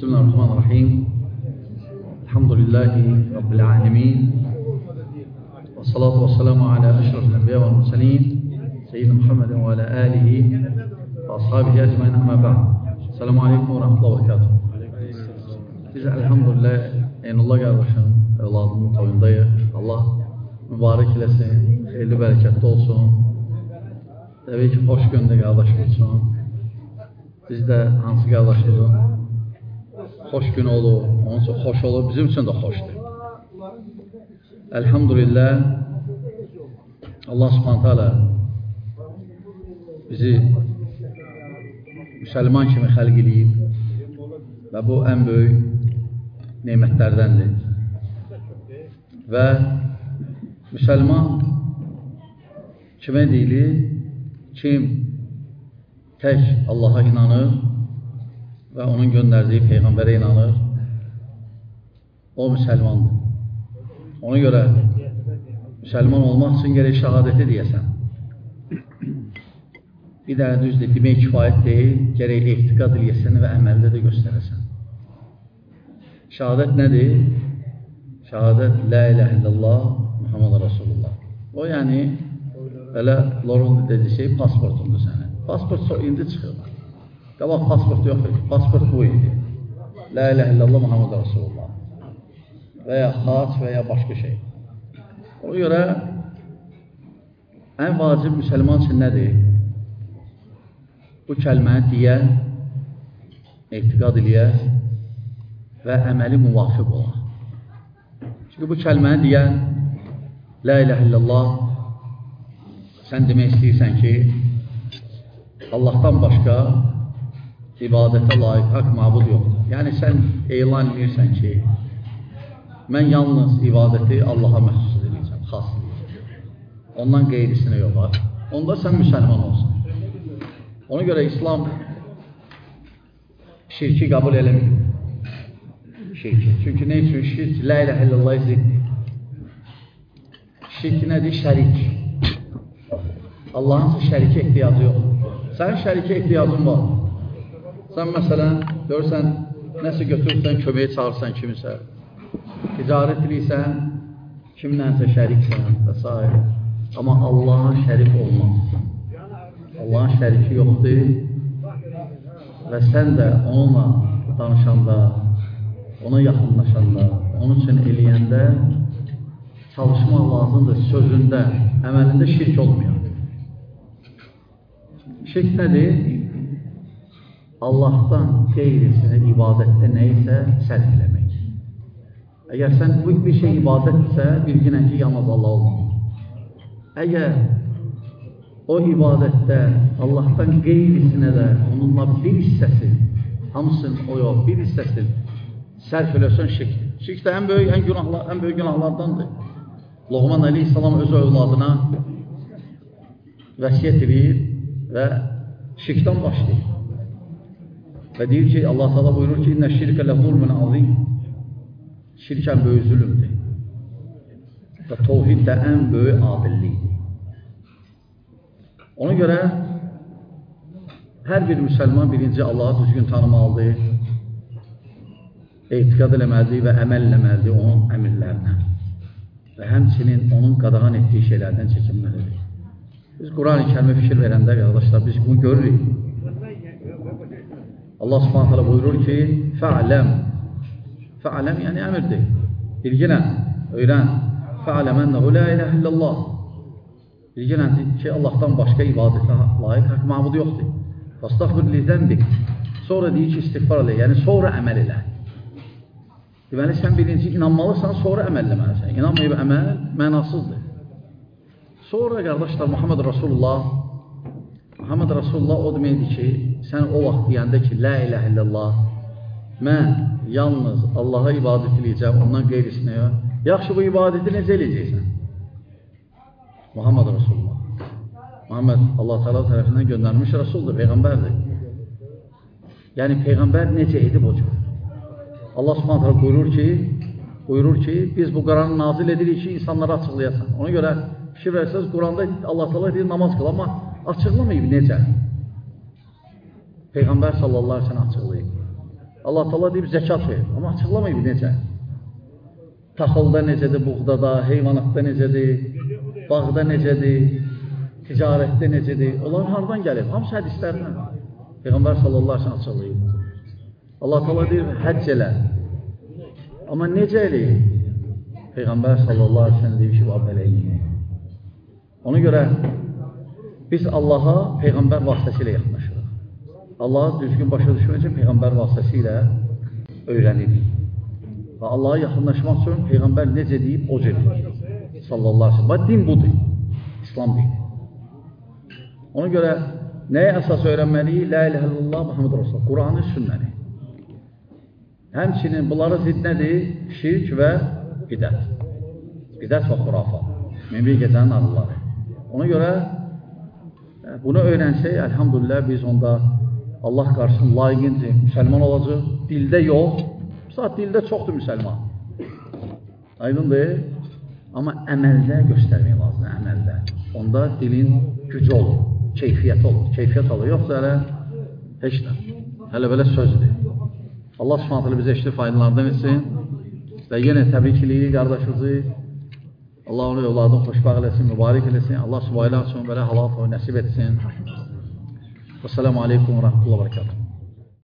Bismillahirrahmanirrahim. Elhamdülillahi Rabbil alemin. Və salatu və selamu alə əşrafil ənbiya və mürsəlin. Seyyidina Muhammedin və alə alihi və ashabihi ecmaîn əmmə ba'd. Selamu aleykum və rahmetullahi və berekatuhu. Biz elhamdülillah Eynullah qardaşın evladının toyundayıq. Allah mübarək eləsin, xeyirli bərəkətli olsun. Təbii ki, xoş gündə qardaş olsun. Biz də hansı qardaşımızın xoş gün olur, onun üçün xoş olur, bizim üçün də xoşdur. Elhamdülillah, Allah subhanət hələ bizi müsəlman kimi xəlq edib və bu ən böyük nemətlərdəndir. Və müsəlman kimə deyilir? Kim tək Allaha inanır və onun göndərdiyi Peyğəmbərə inanır, o müsəlmandır. Ona görə müsəlman olmaq üçün gərək şəhadəti deyəsən. Bir dənə düzdür, demək kifayət deyil, gərək ehtiqad eləyəsən və əməldə də göstərəsən. Şəhadət nədir? Şəhadət, la ilahe illallah, Muhammed Rasulullah. O yəni, elə lorun dediği şey pasportundur sənin. Pasport indi çıxırlar. Qabaq pasport yox idi. Pasport bu idi. La ilahe illallah Muhammed Rasulullah. Və ya xaç və ya başqa şey. Ona görə ən vacib müsəlman üçün nədir? Bu kəlməni deyə, etiqad eləyə və əməli müvafiq ola. Çünki bu kəlməni deyən la ilahe illallah sən demək istəyirsən ki, Allahdan başqa ibadətə layiq haqq mabud yoxdur. Yəni, sən elan edirsən ki, mən yalnız ibadəti Allaha məxsus edəcəm, xas edəcəm. Ondan qeyrisinə yox var. Onda sən müsəlman olsun. Ona görə İslam şirki qəbul eləmir. Şirki. Çünki nə üçün şirk? La ilahe illallah ziddir. Şirk nədir? Şərik. Allahın şərikə ehtiyacı yoxdur. Sənin şərikə ehtiyacın var. Sən məsələn, görürsən, nəsə götürürsən, köməyə çağırırsan kimisə, ticarət edirsən, kimlənsə şəriksən və s. Amma Allahın şərik olmaz. Allahın şəriki yoxdur və sən də onunla danışanda, ona yaxınlaşanda, onun üçün eləyəndə çalışmaq lazımdır sözündə, əməlində şirk olmuyor. Şirk nədir? Allahdan qeyrisinə ibadətdə nə isə sərf eləmək. Əgər sən bir şey ibadətdirsə, bilginən ki, yalnız Allah olmalı. Əgər o ibadətdə Allahdan qeyrisinə də onunla bir hissəsi, hamısın o yox, bir hissəsi sərf eləsən şirkdir. Şirk də ən böyük günahlardandır. Loğman Aleyhisselam öz övladına vəsiyyət edir və şirkdən başlayır. Və deyir ki, Allah Teala buyurur ki, İnnə şirkə ləzulmun azim. Şirk ən böyük zülümdür. Və tevhid də ən böyük adillikdir. Ona görə hər bir müsəlman birinci Allahı düzgün tanımalıdır, etiqad eləməlidir və əməl eləməlidir onun əmirlərinə. Və həmçinin onun qadağan etdiyi şeylərdən çəkinməlidir. Biz Quran-ı Kərimə fikir verəndə, qardaşlar, biz bunu görürük. Allah subhanət hələ buyurur ki, fə'ləm. Fə'ləm yəni əmirdir. Bilginən, öyrən. Fə'ləmənnəhu la iləhə illallah. Bilginən ki, Allahdan başqa ibadətə layiq haqq mabud yoxdur. Fəstəxfir li zənbik. Sonra deyir ki, istiğfar elə, yəni sonra əməl elə. Deməli, sən birinci inanmalısan, sonra əməl eləməlisən. İnanmayıb əməl mənasızdır. Sonra, qardaşlar, Muhammed Rasulullah o deməkdir ki, sən o vaxt deyəndə ki, la iləhə illallah, mən yalnız Allaha ibadət eləyəcəm, ondan qeyrisinə yox. Yaxşı, bu ibadəti necə eləyəcəksən? Muhammed Rasulullah. Muhammed Allah Teala tərəfindən göndərmiş Rasuldur, Peyğəmbərdir. Yəni, Peyğəmbər necə edib o cür? Allah subhanət hələ buyurur ki, biz bu Quranı nazil edirik ki, insanlara açıqlayasan. Ona görə fikir versəz, Quranda Allah Teala deyir, namaz qıl, amma açıqlamayıb necə? Peyğəmbər sallallahu aleyhi ve sellem açıqlayıb. Allah Teala deyib zəkat ver. Amma açıqlamayıb necə. Taxılda necədir, buğdada, heyvanatda necədir, bağda necədir, ticarətdə necədir. Onlar hardan gəlib? Hamısı hədislərdən. Peyğəmbər sallallahu aleyhi ve sellem açıqlayıb. Allah Teala deyir, həcc elə. Amma necə eləyir? Peyğəmbər sallallahu aleyhi ve sellem deyir ki, belə eləyir. Ona görə biz Allaha Peyğəmbər vasitəsilə yaxınlaşırıq. Allahı düzgün başa düşmək üçün Peyğəmbər vasitəsilə öyrənirik. Və Allaha yaxınlaşmaq üçün Peyğəmbər necə deyib, o cür deyib. Sallallahu aleyhi ve sellem. Və din budur. İslam dini. Ona görə nəyə əsas öyrənməliyik? La ilahe illallah Muhammed Rasulullah. Quranı, sünnəni. Həmçinin bunlara zidd nədir? Şirk və bidət. Bidət və xurafat. Minbir gecənin arıları. Ona görə bunu öyrənsək, əlhamdülillah biz onda Allah qarşısında layiqincə müsəlman olacaq. Dildə yox. Saat dildə çoxdur müsəlman. Aydındır. Amma əməldə göstərmək lazım, əməldə. Onda dilin gücü olur, keyfiyyət olur. Keyfiyyət olur. Yoxsa hələ heç də. Hələ belə sözdür. Allah subhanətlə bizə eşli faydalardan etsin. Və yenə təbrik eləyirik qardaşımızı. Allah onu evladını xoşbəxt eləsin, mübarək eləsin. Allah subhanahu üçün belə halal nəsib etsin. Vəssalamu aleykum və rəhmətullah və bərəkatuhu.